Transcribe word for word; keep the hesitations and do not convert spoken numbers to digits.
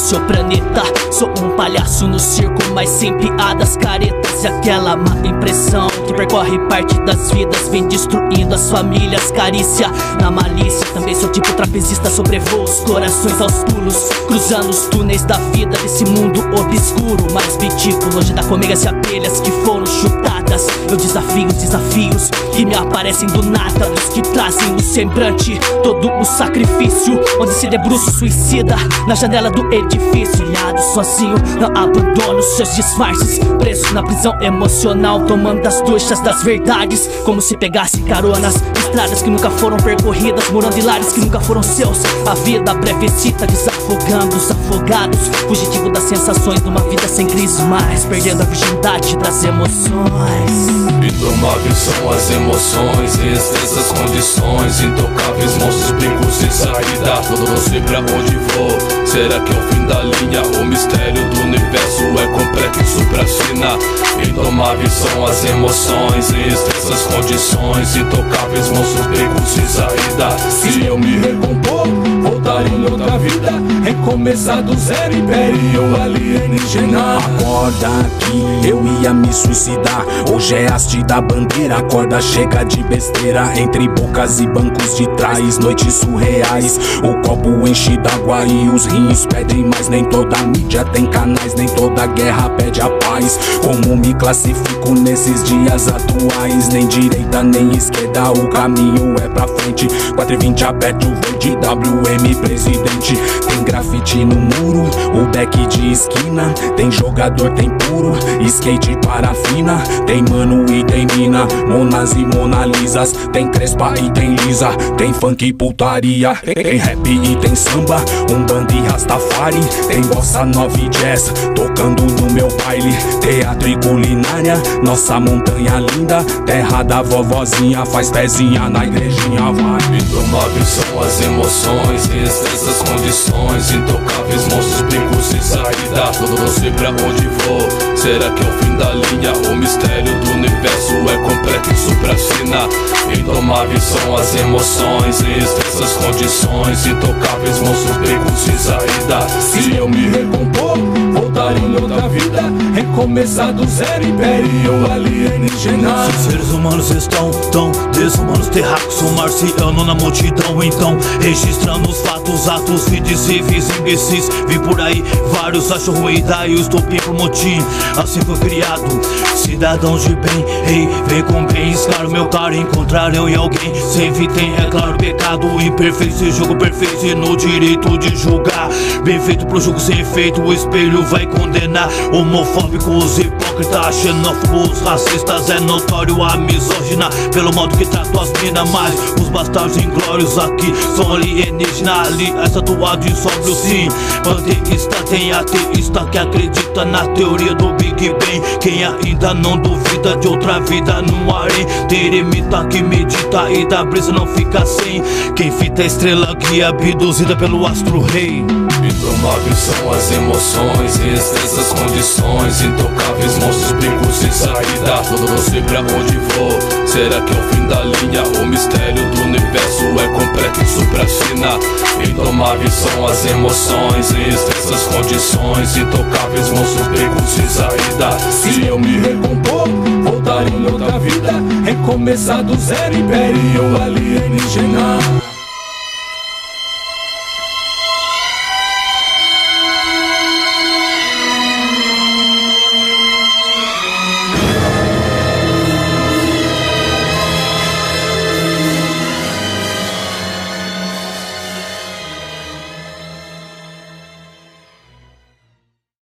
seu planeta. Sou um palhaço no circo, mas sem piadas caretas. E aquela má impressão que percorre parte das vidas vem destruindo as famílias. Carícia na malícia. Também sou tipo trapezista, sobrevoo os corações aos pulos, cruzando os túneis da vida desse mundo obscuro. Mas bitico longe da comigas e abelhas que foram chutadas. Eu desafio os desafios que me aparecem do nada, os que trazem no semblante todo o sacrifício, onde se debruça o suicida na janela do edifício. Ilhado sozinho, não abandono seus disfarces, preso na prisão emocional, tomando as duchas das verdades, como se pegasse caronas, estradas que nunca foram percorridas, morando em lares que nunca foram seus. A vida brevecita desafogando os afogados, fugitivo das sensações numa vida sem crise mais, perdendo a virgindade das emoções. Indomáveis são as emoções, em extensas condições, intocáveis monstros, brincos sem saída. Não sei pra onde vou, será que é o fim da linha? O mistério do universo é complexo pra assinar. Indomáveis são as emoções, em extensas condições, intocáveis monstros, brincos sem saída. Se eu me recompor, voltar em outra vida, recomeçar do zero, império alienígena. Acorda aqui, eu ia me suicidar. Hoje é haste da bandeira, acorda, chega de besteira. Entre bocas e bancos de trás, noites surreais. O copo enche d'água e os rins pedem mais. Nem toda mídia tem canais, nem toda guerra pede a paz. Como me classifico nesses dias atuais? Nem direita nem esquerda, o caminho é pra frente. Quatro e vinte aberto, verde W M presidente. Tem grafite no muro, o beck de esquina. Tem jogador, tem puro, skate parafina. Tem mano e tem mina, monas e monalisas. Tem crespa e tem lisa, tem funk e putaria. Tem rap e tem samba, umbanda e rastafari. Tem bossa nova e jazz, tocando no meu baile. Teatro e culinária, nossa montanha linda. Terra da vovozinha, faz pezinha na igrejinha, vai. Indomáveis são as emoções, em extensas condições, intocáveis monstros, brincos sem saída. Não sei pra onde vou, será que é o fim da linha? O mistério do universo é complexo pra assinar. Indomáveis são as emoções, em extensas condições, intocáveis monstros, brincos sem saída. Se eu me recompor, voltar em outra vida, recomeçar do zero, império alienígena. Se seres humanos estão tão desumanos, terráqueos, sou marciano na multidão. Então, registrando os fatos, atos, vídeos civis, imbecis. Vi por aí vários acham ruim, daí eu estou bem por motim. Assim foi criado, cidadãos de bem. Ei, vem com bens, claro, meu caro, encontrarão em alguém. Sempre tem, é claro, pecado imperfeito. Se jogo perfeito e no direito de julgar. Bem feito pro jogo sem efeito, o espelho vai condenar. Homofóbicos, hipócritas, xenófobos, racistas. É notório a misógina pelo modo que trato as minas. Mas os bastardos inglórios aqui são alienígena. Ali é tatuado e sóbrio sim. Panteísta, tem ateísta que acredita na teoria do Big Bang. Quem ainda não duvida de outra vida no harém. Ter eremita que medita e da brisa não fica sem. Quem fita a estrela guia abduzida pelo astro rei. Indomáveis são as emoções, em extensas condições, intocáveis monstros, brincos sem saída. Não sei pra onde vou, será que é o fim da linha? O mistério do universo é complexo pra assinar. Indomáveis são as emoções, em extensas condições, intocáveis monstros, brincos sem saída. Se eu me recompor, voltar em outra vida, recomeçar do zero, império alienígena.